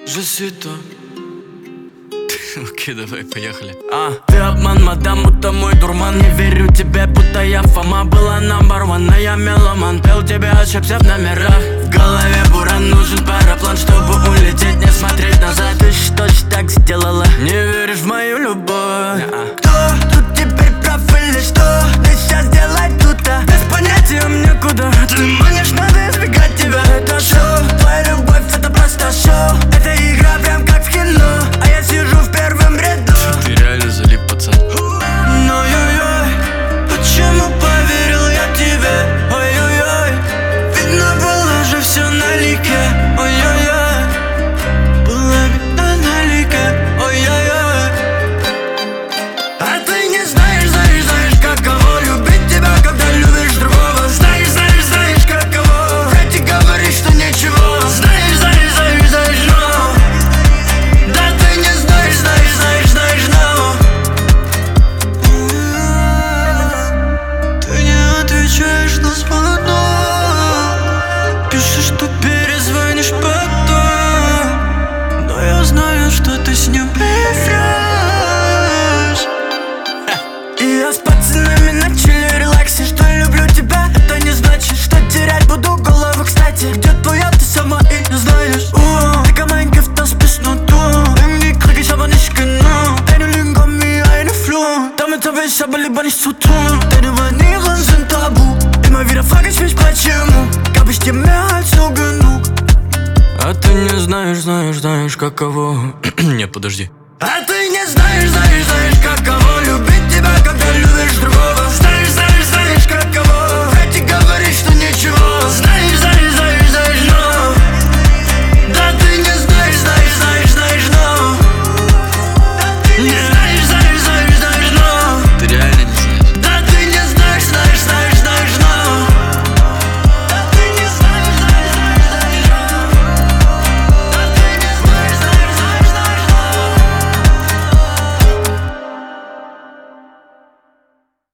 Je suis toi. Окей, давай, поехали. Ты обман, мадам, будто мой дурман. Не верю тебе, будто я Фома. Была number one, а я меломан. Пел тебе, ошибся в номерах. В голове буран, нужен параплан, чтобы улететь, не смотреть назад. Ты что ж так сделала? Не веришь в мою любовь? Кто тут теперь прав или что? Ты сейчас делай тут-то. Без понятия мне куда. Ты манишь, надо избегать тебя. Это шоу, твоя любовь, это просто шоу. Это игра прям как в кино, а я сижу в первом ряду. Ты реально залип, пацан. Ой-ой-ой, почему поверил я тебе? Ой-ой-ой, видно было же все налике. Ой-ой-ой, было видно налике. Ой-ой-ой. А ты не знаешь, каково любить тебя, когда любишь другого. Знаешь, каково врать и говорить, что ничего. Знаешь, но да ты не знаешь, но ты не отвечаешь на звонок. Пишешь, что перезвонишь потом, но я знаю, что ты с ним рефреш. И я с пацанами начали релаксе. Что люблю тебя, это не значит, что терять буду голову. Кстати, где твоя, ты сама и не знаешь. Digga, mein Gift, das bist nur du. Irgendwie krieg ich aber nicht genug. Deine Lügen kommen wie eine Fluch. Damit hab ich aber lieber nichts zu tun. Deine Manieren sind tabu. Immer wieder frag ich mich, почему. Gab ich dir mehr als nur genug. А ты не знаешь, каково. Нет, подожди. А ты не знаешь, каково